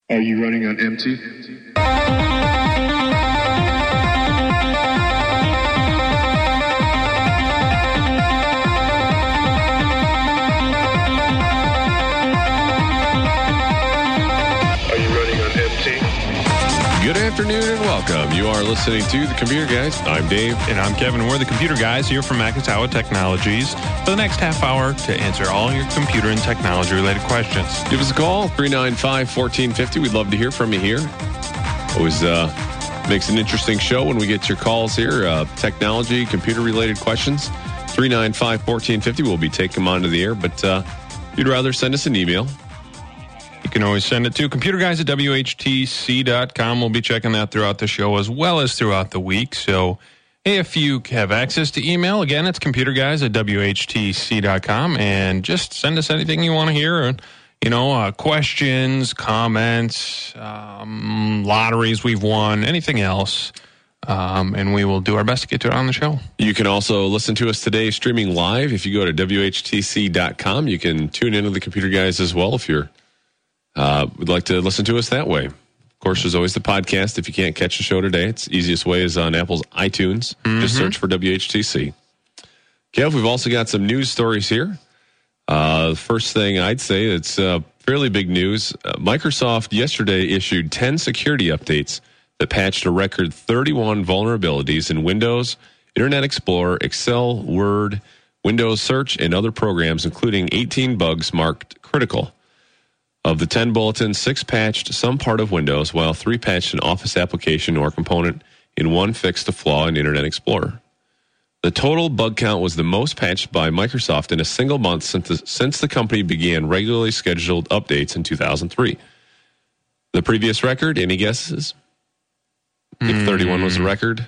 Are you running on empty? Good afternoon and welcome. You are listening to The Computer Guys. I'm Dave. And I'm Kevin. We're The Computer Guys here from Makatawa Technologies for the next half hour to answer all your computer and technology-related questions. Give us a call, 395-1450. We'd love to hear from you here. Always makes an interesting show when we get your calls here. Technology, computer-related questions. 395-1450. We'll be taking them onto the air, but if you'd rather send us an email. You can always send it to computerguys@whtc.com. We'll be checking that throughout the show as well as throughout the week. So, hey, if you have access to email, again, it's computerguys@whtc.com. And just send us anything you want to hear. Questions, comments, lotteries we've won, anything else. And we will do our best to get to it on the show. You can also listen to us today streaming live. If you go to whtc.com, you can tune into the Computer Guys as well if you're would like to listen to us that way. Of course, there's always the podcast. If you can't catch the show today, it's the easiest way is on Apple's iTunes. Just search for WHTC. Kev, we've also got some news stories here. The first thing I'd say, it's fairly big news. Microsoft yesterday issued 10 security updates that patched a record 31 vulnerabilities in Windows, Internet Explorer, Excel, Word, Windows Search, and other programs, including 18 bugs marked critical. Of the 10 bulletins, 6 patched some part of Windows, while 3 patched an Office application or component, and 1 fixed a flaw in Internet Explorer. The total bug count was the most patched by Microsoft in a single month since the company began regularly scheduled updates in 2003. The previous record, any guesses? If 31 was the record?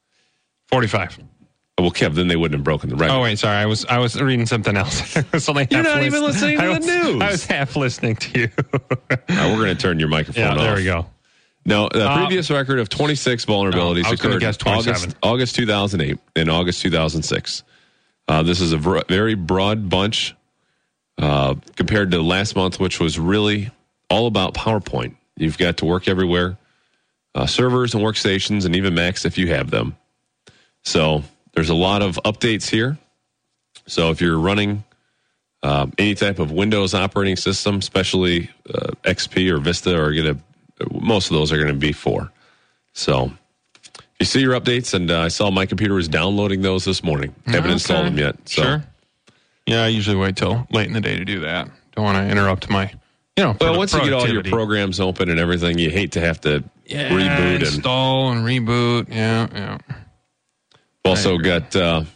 45. Well, Kev, then they wouldn't have broken the record. Oh, wait, sorry. I was reading something else. You're not even listening to the news. I was half listening to you. We're going to turn your microphone off. There we go. No, the previous record of 26 vulnerabilities occurred August 2008 and August 2006. This is a very broad bunch compared to last month, which was really all about PowerPoint. You've got to work everywhere, servers and workstations, and even Macs if you have them. So there's a lot of updates here. So if you're running any type of Windows operating system, especially XP or Vista, most of those are going to be 4. So you see your updates, and I saw my computer was downloading those this morning. Haven't installed them yet. So. Sure. Yeah, I usually wait till late in the day to do that. Don't want to interrupt my, well, once you get all your programs open and everything, you hate to have to reboot. Install and reboot. Yeah. Also got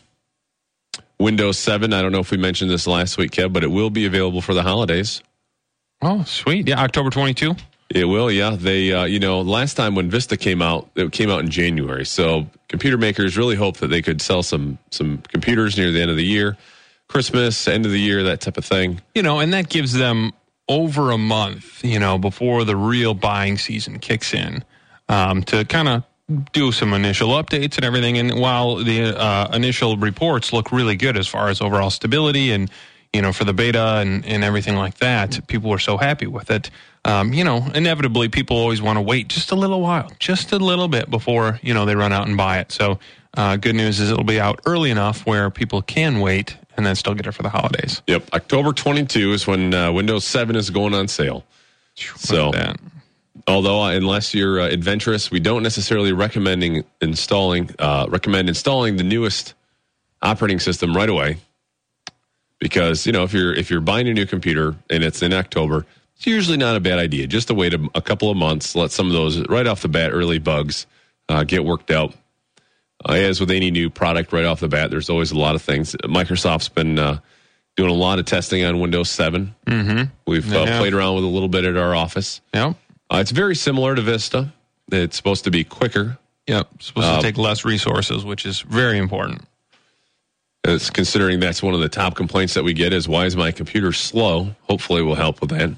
Windows 7. I don't know if we mentioned this last week, Kev, but it will be available for the holidays. Oh, sweet. Yeah, October 22. It will, yeah. They, last time when Vista came out, it came out in January. So computer makers really hope that they could sell some computers near the end of the year, Christmas, end of the year, that type of thing. And that gives them over a month, before the real buying season kicks in, to kind of do some initial updates and everything. And while the initial reports look really good as far as overall stability and, for the beta and everything like that, people were so happy with it. Inevitably, people always want to wait just a little while, just a little bit before, they run out and buy it. So good news is it'll be out early enough where people can wait and then still get it for the holidays. Yep. October 22 is when Windows 7 is going on sale. So although unless you're adventurous, we don't necessarily recommend installing the newest operating system right away, because if you're buying a new computer and it's in October, it's usually not a bad idea just to wait a couple of months, let some of those right off the bat early bugs get worked out. As with any new product right off the bat, there's always a lot of things. Microsoft's been doing a lot of testing on Windows 7. Mm-hmm. We've played around with a little bit at our office. Yeah. It's very similar to Vista. It's supposed to be quicker. Yep. Supposed to take less resources, which is very important. It's considering that's one of the top complaints that we get is, why is my computer slow? Hopefully we'll help with that.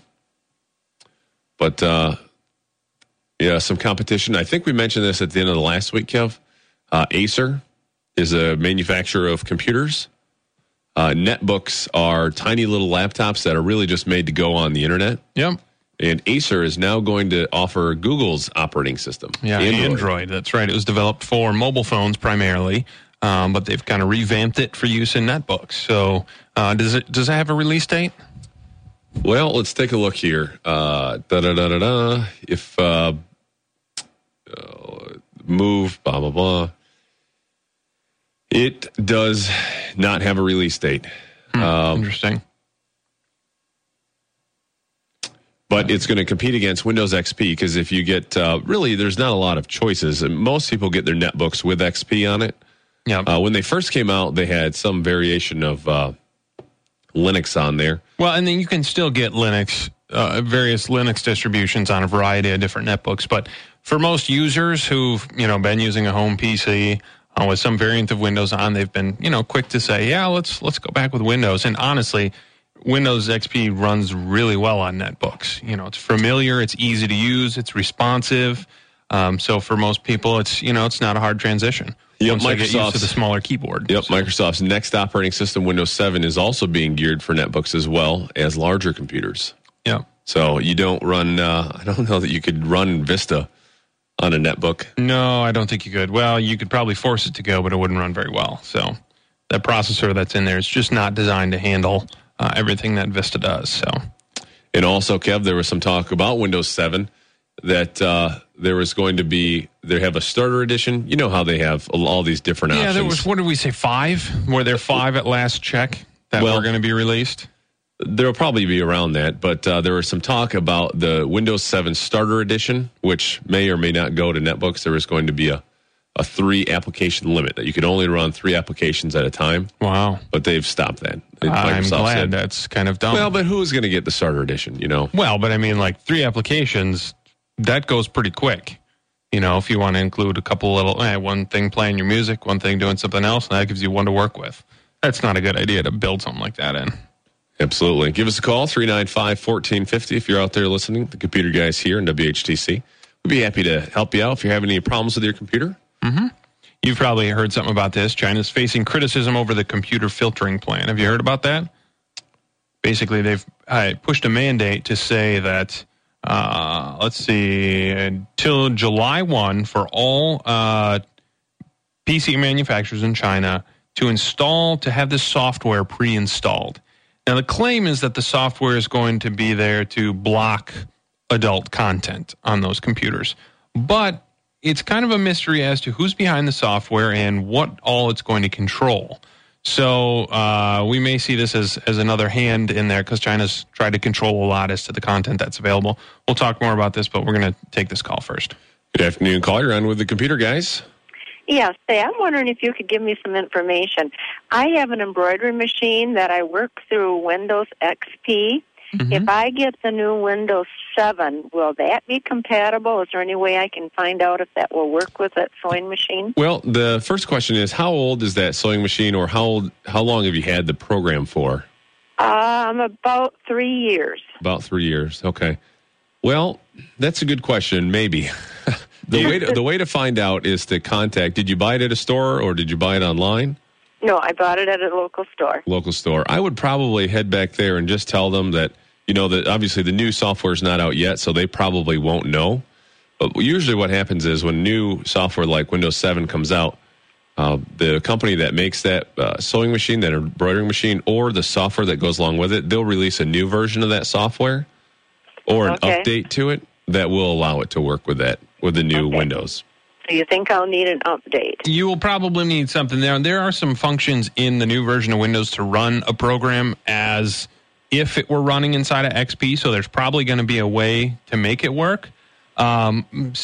But, some competition. I think we mentioned this at the end of the last week, Kev. Acer is a manufacturer of computers. Netbooks are tiny little laptops that are really just made to go on the internet. Yep. And Acer is now going to offer Google's operating system. Yeah, Android. That's right. It was developed for mobile phones primarily, but they've kind of revamped it for use in netbooks. So does it have a release date? Well, let's take a look here. If move, blah, blah, blah. It does not have a release date. Interesting. But it's going to compete against Windows XP because if you get, really, there's not a lot of choices. And most people get their netbooks with XP on it. Yeah. When they first came out, they had some variation of Linux on there. Well, and then you can still get Linux, various Linux distributions on a variety of different netbooks. But for most users who've, been using a home PC with some variant of Windows on, they've been, quick to say, yeah, let's go back with Windows. And honestly, Windows XP runs really well on netbooks. It's familiar, it's easy to use, it's responsive. So for most people, it's not a hard transition. Once they get used to the smaller keyboard. Yep, so. Microsoft's next operating system, Windows 7, is also being geared for netbooks as well as larger computers. Yeah. So you don't run, I don't know that you could run Vista on a netbook. No, I don't think you could. Well, you could probably force it to go, but it wouldn't run very well. So that processor that's in there is just not designed to handle everything that Vista does. So, and also, Kev, there was some talk about Windows 7 that there was going to be, they have a starter edition. You know how they have all these different options. Yeah, there was, what did we say, 5? Were there 5 at last check that were going to be released? There'll probably be around that, but there was some talk about the Windows 7 starter edition, which may or may not go to netbooks. There was going to be a 3 application limit that you could only run 3 applications at a time. Wow. But they've stopped that. I'm glad. That's kind of dumb. Well, but who's going to get the starter edition, Well, but I mean, 3 applications, that goes pretty quick. If you want to include a couple little, one thing playing your music, one thing doing something else, and that gives you one to work with. That's not a good idea to build something like that in. Absolutely. Give us a call, 395-1450, if you're out there listening. The Computer Guys here in WHTC. We'd be happy to help you out if you're having any problems with your computer. Mm-hmm. You've probably heard something about this. China's facing criticism over the computer filtering plan. Have you heard about that? Basically, they've pushed a mandate to say that, until July 1 for all PC manufacturers in China to have this software pre-installed. Now, the claim is that the software is going to be there to block adult content on those computers. But it's kind of a mystery as to who's behind the software and what all it's going to control. So we may see this as another hand in there because China's tried to control a lot as to the content that's available. We'll talk more about this, but we're going to take this call first. Good afternoon, caller. You're on with the Computer Guys. Yes, I'm wondering if you could give me some information. I have an embroidery machine that I work through Windows XP. Mm-hmm. If I get the new Windows 7, will that be compatible? Is there any way I can find out if that will work with that sewing machine? Well, the first question is, how old is that sewing machine, or how long have you had the program for? About 3 years. About 3 years, okay. Well, that's a good question, maybe. The way to find out is to contact, did you buy it at a store or did you buy it online? No, I bought it at a local store. Local store. I would probably head back there and just tell them that, that obviously the new software is not out yet, so they probably won't know. But usually what happens is when new software like Windows 7 comes out, the company that makes that sewing machine, that embroidering machine, or the software that goes along with it, they'll release a new version of that software or an update to it that will allow it to work with the new Windows. So you think I'll need an update? You will probably need something there. And there are some functions in the new version of Windows to run a program as if it were running inside of XP. So there's probably going to be a way to make it work. But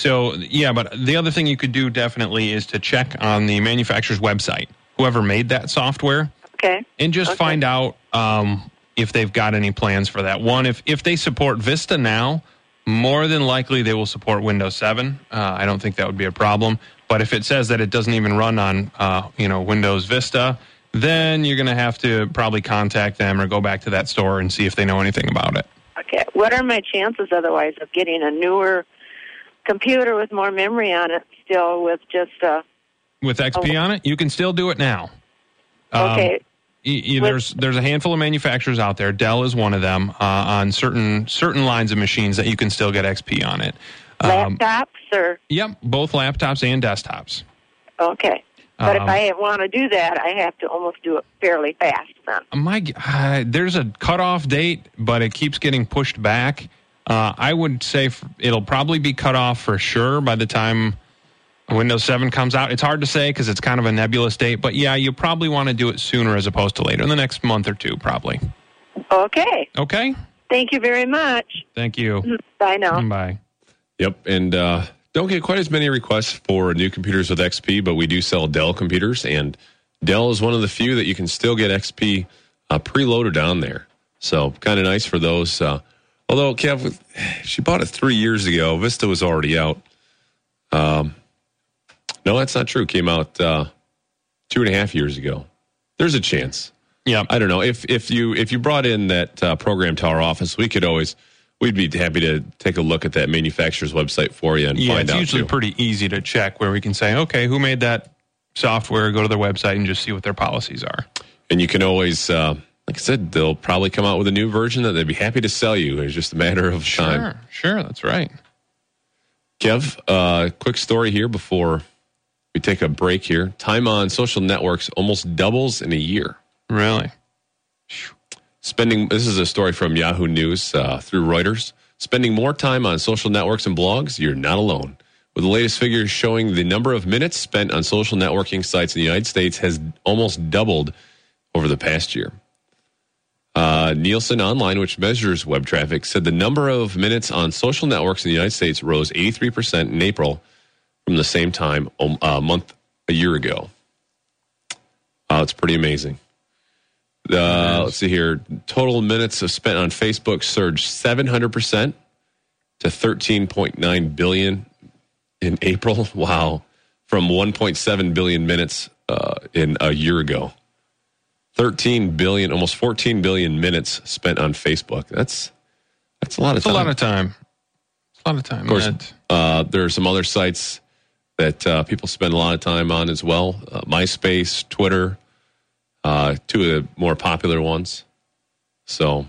the other thing you could do definitely is to check on the manufacturer's website, whoever made that software. Okay. And just find out if they've got any plans for that. One, if they support Vista now, more than likely they will support Windows 7. I don't think that would be a problem. But if it says that it doesn't even run on Windows Vista, then you're going to have to probably contact them or go back to that store and see if they know anything about it. Okay. What are my chances otherwise of getting a newer computer with more memory on it still with just with XP on it? You can still do it now. Okay. There's a handful of manufacturers out there. Dell is one of them on certain lines of machines that you can still get XP on it. Laptops or? Yep, both laptops and desktops. Okay. But if I want to do that, I have to almost do it fairly fast then. There's a cutoff date, but it keeps getting pushed back. I would say it'll probably be cut off for sure by the time Windows 7 comes out. It's hard to say because it's kind of a nebulous date, but yeah, you probably want to do it sooner as opposed to later, in the next month or two, probably. Okay. Okay? Thank you very much. Thank you. Bye now. Bye. Yep, and don't get quite as many requests for new computers with XP, but we do sell Dell computers, and Dell is one of the few that you can still get XP preloaded on there. So kind of nice for those. Although, Kev, she bought it 3 years ago. Vista was already out. No, that's not true. Came out 2.5 years ago. There's a chance. Yeah, I don't know. If you brought in that program to our office, we'd be happy to take a look at that manufacturer's website for you and find out. It's usually pretty easy to check where we can say, okay, who made that software? Go to their website and just see what their policies are. And you can always, like I said, they'll probably come out with a new version that they'd be happy to sell you. It's just a matter of time. Sure, that's right. Kev, quick story here before we take a break here. Time on social networks almost doubles in a year. Really? This is a story from Yahoo News through Reuters. Spending more time on social networks and blogs, you're not alone. With the latest figures showing the number of minutes spent on social networking sites in the United States has almost doubled over the past year. Nielsen Online, which measures web traffic, said the number of minutes on social networks in the United States rose 83% in April from the same time a year ago. It's pretty amazing. Let's see here. Total minutes spent on Facebook surged 700% to 13.9 billion in April. Wow. From 1.7 billion minutes in a year ago. 13 billion, almost 14 billion minutes spent on Facebook. That's a lot of time. A lot of time. Of course, there are some other sites that people spend a lot of time on as well. MySpace, Twitter, two of the more popular ones. So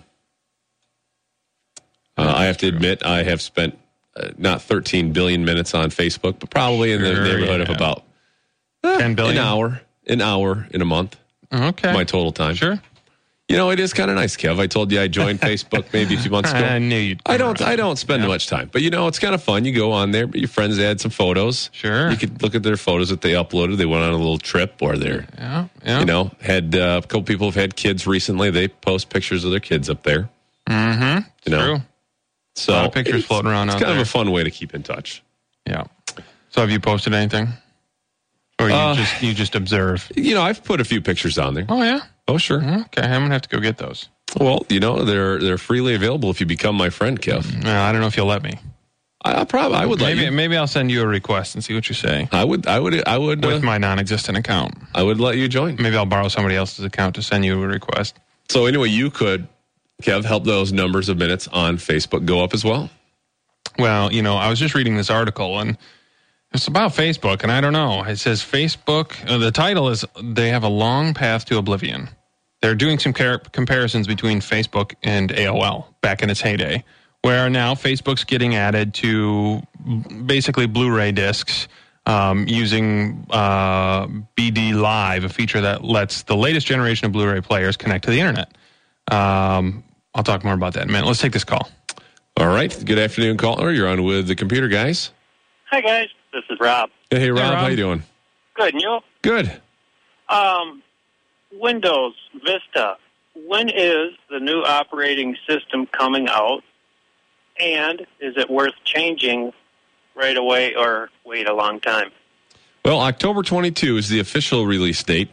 I have to admit I have spent not 13 billion minutes on Facebook, but probably in the neighborhood of about 10 billion? An hour in a month. Okay. My total time. Sure. You know, it is kind of nice, Kev. I told you I joined Facebook maybe a few months ago. I knew you'd. I don't spend much time, but it's kind of fun. You go on there, but your friends add some photos. Sure. You could look at their photos that they uploaded. They went on a little trip, or they're, had a couple people have had kids recently. They post pictures of their kids up there. Mm-hmm. True. So a lot of pictures floating around out there. It's kind of a fun way to keep in touch. Yeah. So have you posted anything? Or you just observe? I've put a few pictures on there. Oh, yeah? Oh, sure. Okay, I'm going to have to go get those. Well, they're freely available if you become my friend, Kev. I don't know if you'll let me. I would let you. Maybe I'll send you a request and see what you say. I would. With my non-existent account. I would let you join. Maybe I'll borrow somebody else's account to send you a request. So anyway, you could, Kev, help those numbers of minutes on Facebook go up as well. Well, I was just reading this article, and it's about Facebook, and I don't know. It says Facebook, the title is, they have a long path to oblivion. They're doing some comparisons between Facebook and AOL back in its heyday, where now Facebook's getting added to basically Blu-ray discs using BD Live, a feature that lets the latest generation of Blu-ray players connect to the internet. I'll talk more about that in a minute. Let's take this call. All right. Good afternoon, caller. You're on with the Computer Guys. Hi, guys. This is Rob. Hey, Rob. How you doing? Good. And you? Good. Windows Vista. When is the new operating system coming out? And is it worth changing right away or wait a long time? Well, October 22 is the official release date.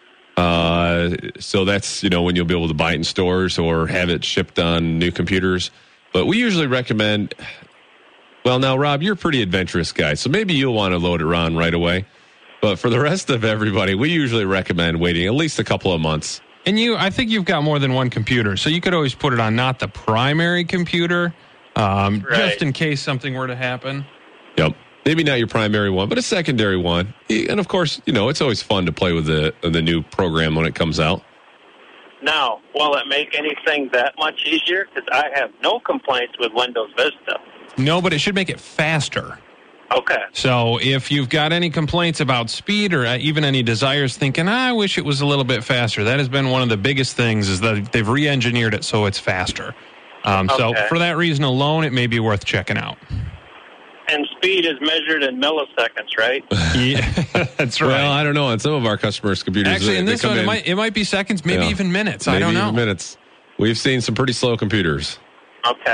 So that's, when you'll be able to buy it in stores or have it shipped on new computers. But we usually recommend... Well, now, Rob, you're a pretty adventurous guy, so maybe you'll want to load it on right away. But for the rest of everybody, we usually recommend waiting at least a couple of months. And I think you've got more than one computer, so you could always put it on not the primary computer, just in case something were to happen. Yep. Maybe not your primary one, but a secondary one. And, of course, it's always fun to play with the new program when it comes out. Now, will it make anything that much easier? Because I have no complaints with Windows Vista. No, but it should make it faster. Okay. So if you've got any complaints about speed or even any desires thinking, I wish it was a little bit faster, that has been one of the biggest things is that they've re-engineered it so it's faster. So for that reason alone, it may be worth checking out. And speed is measured in milliseconds, right? Yeah, that's right. Well, I don't know. On some of our customers' computers, actually, in this one, it might be seconds, maybe even minutes. I don't know. Even minutes. We've seen some pretty slow computers. Okay.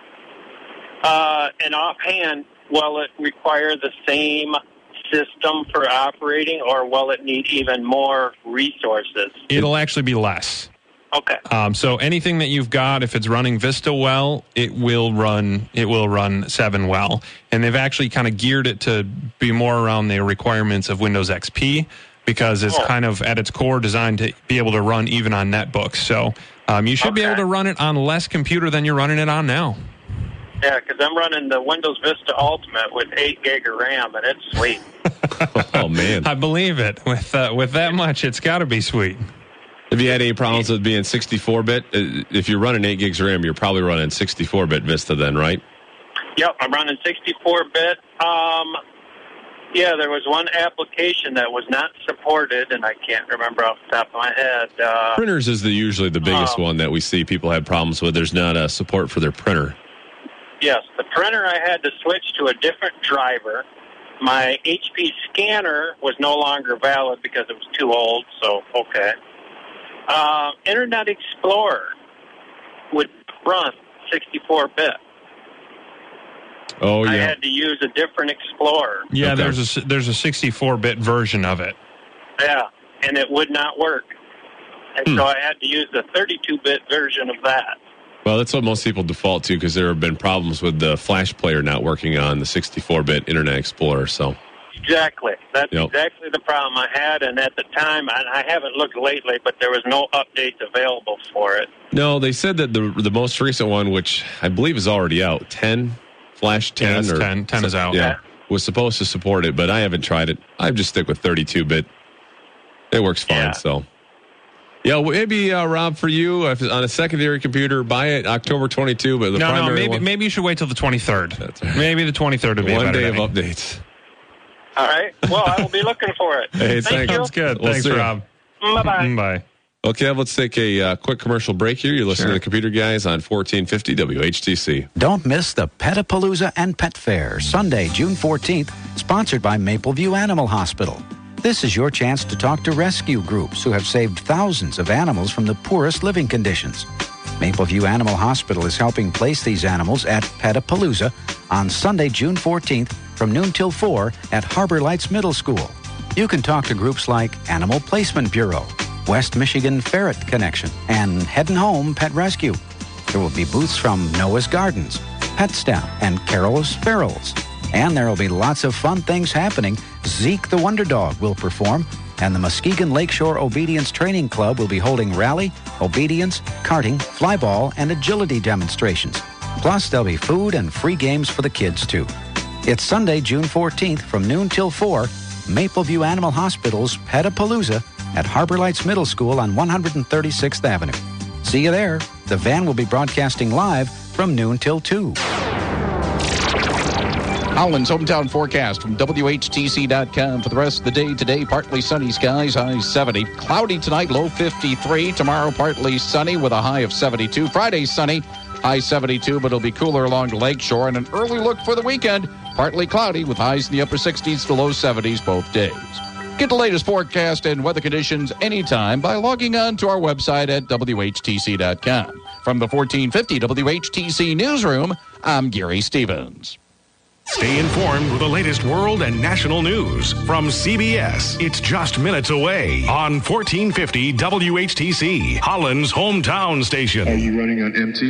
And offhand, will it require the same system for operating, or will it need even more resources? It'll actually be less. Okay. So anything that you've got, if it's running Vista well, it will run 7 well. And they've actually kind of geared it to be more around the requirements of Windows XP because it's kind of at its core designed to be able to run even on netbooks. So you should be able to run it on less computer than you're running it on now. Yeah, because I'm running the Windows Vista Ultimate with 8 gig of RAM, and it's sweet. Oh, man. I believe it. With that much, it's got to be sweet. Have you had any problems with being 64-bit? If you're running 8 gigs of RAM, you're probably running 64-bit Vista then, right? Yep, I'm running 64-bit. Yeah, there was one application that was not supported, and I can't remember off the top of my head. Printers is usually the biggest one that we see people have problems with. There's not a support for their printer. Yes, the printer I had to switch to a different driver. My HP scanner was no longer valid because it was too old, so okay. Internet Explorer would run 64-bit. Oh, yeah. I had to use a different Explorer. Yeah, there's a 64-bit version of it. Yeah, and it would not work. And so I had to use the 32-bit version of that. Well, that's what most people default to because there have been problems with the Flash player not working on the 64-bit Internet Explorer. So exactly. That's exactly the problem I had. And at the time, and I haven't looked lately, but there was no updates available for it. No, they said that the most recent one, which I believe is already out, 10, Flash 10. Yeah, it's 10. 10 is out. Yeah, was supposed to support it, but I haven't tried it. I just stick with 32-bit. It works fine, so. Yeah, well, maybe, Rob, for you, if on a secondary computer, buy it October 22, but the primary one... maybe you should wait till the 23rd. That's right. Maybe the 23rd would be one a better day of updates. All right. Well, I will be looking for it. Hey, Thank you. Sounds good. We'll Thanks, see Rob. Bye-bye. Bye. Okay, let's take a quick commercial break here. You're listening to the Computer Guys on 1450 WHTC. Don't miss the Petapalooza and Pet Fair, Sunday, June 14th, sponsored by Mapleview Animal Hospital. This is your chance to talk to rescue groups who have saved thousands of animals from the poorest living conditions. Mapleview Animal Hospital is helping place these animals at Petapalooza on Sunday, June 14th from noon till 4 at Harbor Lights Middle School. You can talk to groups like Animal Placement Bureau, West Michigan Ferret Connection, and Headin' Home Pet Rescue. There will be booths from Noah's Gardens, PetStem, and Carol's Ferals. And there will be lots of fun things happening. Zeke the Wonder Dog will perform, and the Muskegon Lakeshore Obedience Training Club will be holding rally, obedience, karting, flyball, and agility demonstrations. Plus, there'll be food and free games for the kids, too. It's Sunday, June 14th from noon till 4, Mapleview Animal Hospital's Petapalooza at Harbor Lights Middle School on 136th Avenue. See you there. The van will be broadcasting live from noon till 2. Howland's hometown forecast from WHTC.com for the rest of the day. Today, partly sunny skies, high 70. Cloudy tonight, low 53. Tomorrow, partly sunny with a high of 72. Friday, sunny, high 72, but it'll be cooler along the lakeshore. And an early look for the weekend, partly cloudy with highs in the upper 60s to low 70s both days. Get the latest forecast and weather conditions anytime by logging on to our website at WHTC.com. From the 1450 WHTC Newsroom, I'm Gary Stevens. Stay informed with the latest world and national news from CBS. It's just minutes away on 1450 WHTC, Holland's hometown station. Are you running on empty?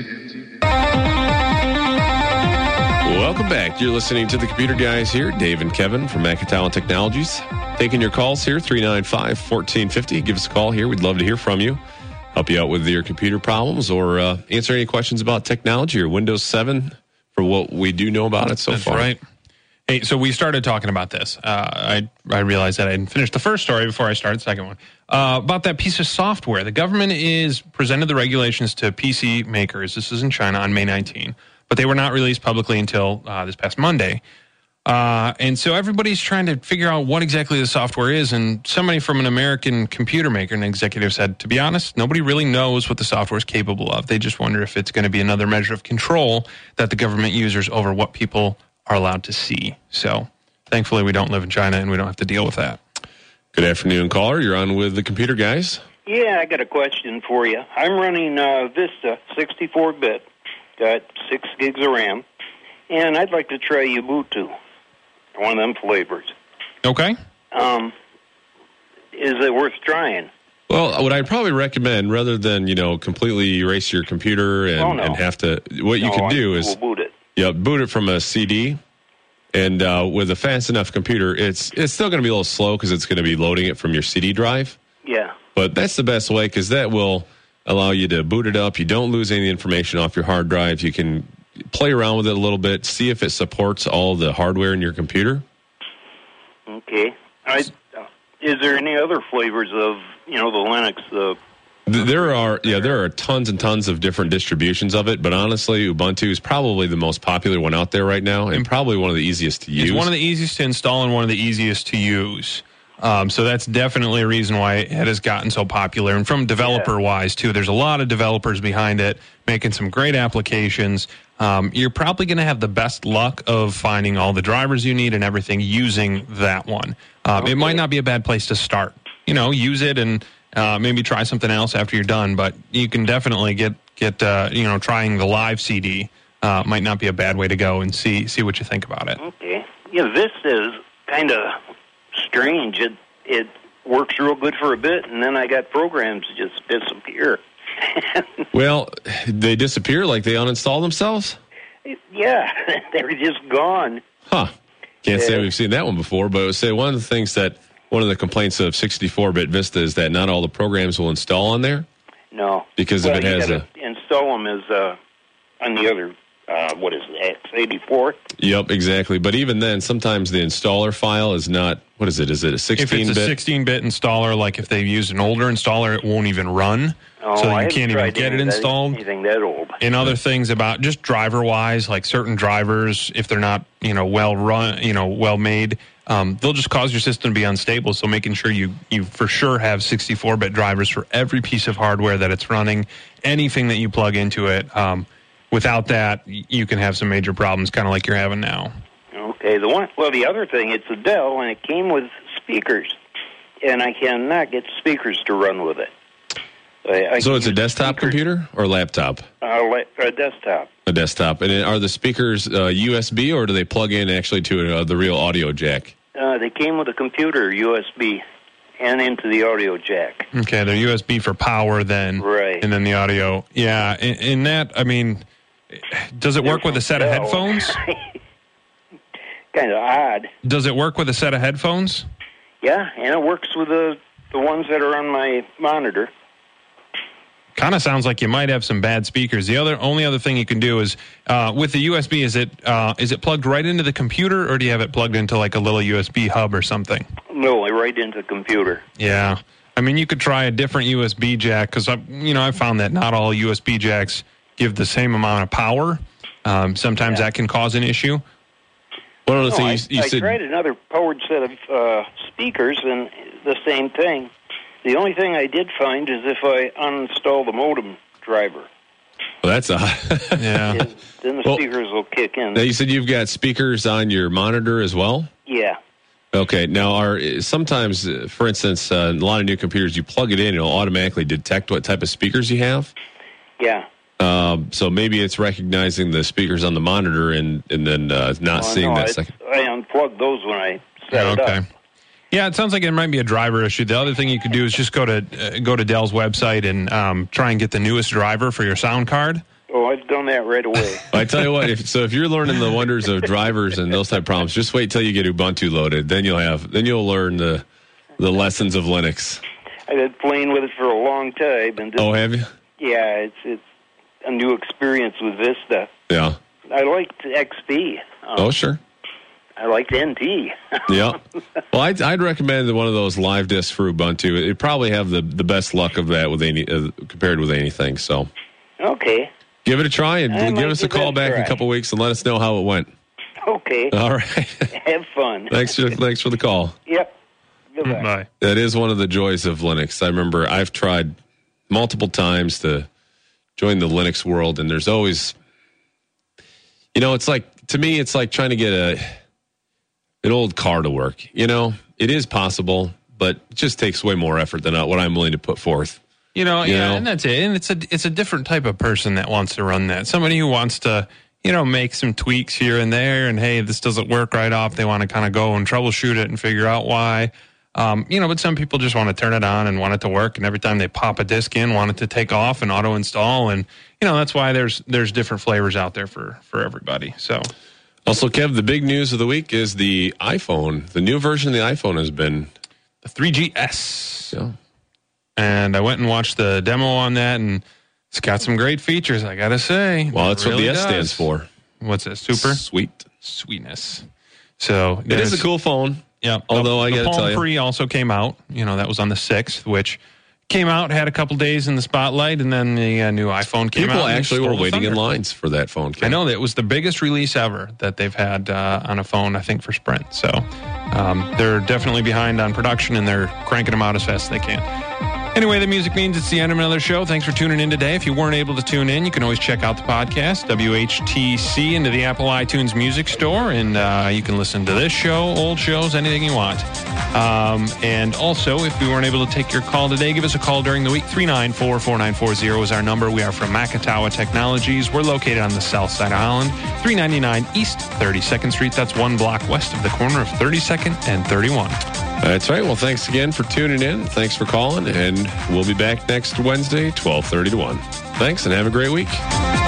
Welcome back. You're listening to the Computer Guys here, Dave and Kevin from Macatawa Technologies. Taking your calls here, 395-1450. Give us a call here. We'd love to hear from you. Help you out with your computer problems or answer any questions about technology or Windows 7 for what we do know about it so far. That's right. Hey, so we started talking about this. I realized that I hadn't finished the first story before I started the second one. about that piece of software. The government is presented the regulations to PC makers. This is in China on May 19, but they were not released publicly until this past Monday. And so everybody's trying to figure out what exactly the software is. And somebody from an American computer maker, an executive, said, to be honest, nobody really knows what the software is capable of. They just wonder if it's going to be another measure of control that the government uses over what people are allowed to see. So thankfully, we don't live in China and we don't have to deal with that. Good afternoon, caller. You're on with the Computer Guys. Yeah, I got a question for you. I'm running Vista 64-bit, got 6 gigs of RAM, and I'd like to try Ubuntu, one of them flavors. Okay. Is it worth trying? Well, what I'd probably recommend, rather than completely erase your computer and have to, what you could do is boot it. Yeah, boot it from a CD. And with a fast enough computer, it's still going to be a little slow because it's going to be loading it from your CD drive. Yeah. But that's the best way because that will allow you to boot it up. You don't lose any information off your hard drive. You can play around with it a little bit, see if it supports all the hardware in your computer. Okay. Is there any other flavors of the Linux? There are tons and tons of different distributions of it, but honestly, Ubuntu is probably the most popular one out there right now, and probably one of the easiest to use. It's one of the easiest to install and one of the easiest to use. So that's definitely a reason why it has gotten so popular. And from developer-wise, too, there's a lot of developers behind it making some great applications. You're probably going to have the best luck of finding all the drivers you need and everything using that one. It might not be a bad place to start. Use it and maybe try something else after you're done, but you can definitely get trying the live CD might not be a bad way to go and see what you think about it. Okay. Yeah, this is kind of strange. It works real good for a bit, and then I got programs just disappear. Well, they disappear like they uninstall themselves? Yeah, they're just gone. Huh. Can't say we've seen that one before, but I would say one of the things that one of the complaints of 64-bit Vista is that not all the programs will install on there. No. Because if it has install them as on the other, what is it, X84? Yep, exactly. But even then, sometimes the installer file is not, what is it? Is it a 16-bit? If it's a 16-bit installer, like if they've used an older installer, it won't even run. So you can't even get it installed. Anything that old. And other things about just driver-wise, like certain drivers, if they're not, well run, well made, they'll just cause your system to be unstable. So making sure you for sure have 64-bit drivers for every piece of hardware that it's running, anything that you plug into it. Without that, you can have some major problems, kind of like you're having now. Okay. The other thing, it's a Dell, and it came with speakers, and I cannot get speakers to run with it. So it's a desktop computer or laptop? A desktop. A desktop. And are the speakers USB, or do they plug in actually to the real audio jack? They came with a computer, USB, and into the audio jack. Okay, they're USB for power then. Right. And then the audio. Yeah, in that, does it work with a set of headphones? Kind of odd. Does it work with a set of headphones? Yeah, and it works with the ones that are on my monitor. Kind of sounds like you might have some bad speakers. The only other thing you can do is with the USB. Is it plugged right into the computer, or do you have it plugged into like a little USB hub or something? No, right into the computer. Yeah, you could try a different USB jack because I found that not all USB jacks give the same amount of power. Sometimes that can cause an issue. One of the things I tried another powered set of speakers, and the same thing. The only thing I did find is if I uninstall the modem driver. Well, that's odd. Yeah. Then the speakers will kick in. Now, you said you've got speakers on your monitor as well? Yeah. Okay. Now, sometimes, for instance, a lot of new computers, you plug it in, it'll automatically detect what type of speakers you have? Yeah. So maybe it's recognizing the speakers on the monitor and then not seeing that second. I unplugged those when I set it up. Yeah, it sounds like it might be a driver issue. The other thing you could do is just go to Dell's website and try and get the newest driver for your sound card. Oh, I've done that right away. I tell you what, if you're learning the wonders of drivers and those type of problems, just wait till you get Ubuntu loaded. Then you'll learn the lessons of Linux. I've been playing with it for a long time. And have you? Yeah, it's a new experience with Vista. Yeah. I liked XP. Sure. I like the NT. Yeah. Well, I'd recommend one of those live discs for Ubuntu. It'd probably have the best luck of that with any compared with anything. So, Okay. give it a try and I give might us a give that call a back in a try. couple weeks and let us know how it went. Okay. All right. Have fun. Thanks for the call. Yep. Goodbye. Bye. That is one of the joys of Linux. I remember I've tried multiple times to join the Linux world, and there's always, it's like, to me, it's like trying to get an old car to work. It is possible, but it just takes way more effort than what I'm willing to put forth. And that's it. And it's a different type of person that wants to run that. Somebody who wants to, make some tweaks here and there, and hey, this doesn't work right off. They want to kind of go and troubleshoot it and figure out why. But some people just want to turn it on and want it to work, and every time they pop a disk in, want it to take off and auto install, and that's why there's different flavors out there for everybody. So, also, Kev, the big news of the week is the iPhone. The new version of the iPhone has been the 3GS. Yeah. And I went and watched the demo on that, and it's got some great features, I gotta say. Well, that's what the S does. stands for. What's that? Super Sweet. Sweetness. So It is a cool phone. Yeah. Although I the got to tell Palm you, Pre also came out. That was on the 6th, which came out, had a couple days in the spotlight, and then the new iPhone came out. people actually were stole the waiting in thunder. lines for that phone. Kev. I know that it was the biggest release ever that they've had on a phone, I think, for Sprint. So they're definitely behind on production, and they're cranking them out as fast as they can. Anyway, the music means it's the end of another show. Thanks for tuning in today. If you weren't able to tune in, you can always check out the podcast, WHTC, into the Apple iTunes Music Store, and you can listen to this show, old shows, anything you want. And also, if we weren't able to take your call today, give us a call during the week. 394-4940 is our number. We are from Makatawa Technologies. We're located on the south side of Holland, 399 East 32nd Street. That's one block west of the corner of 32nd and 31. That's right. Well, thanks again for tuning in. Thanks for calling, and we'll be back next Wednesday, 12:30 to 1. Thanks, and have a great week.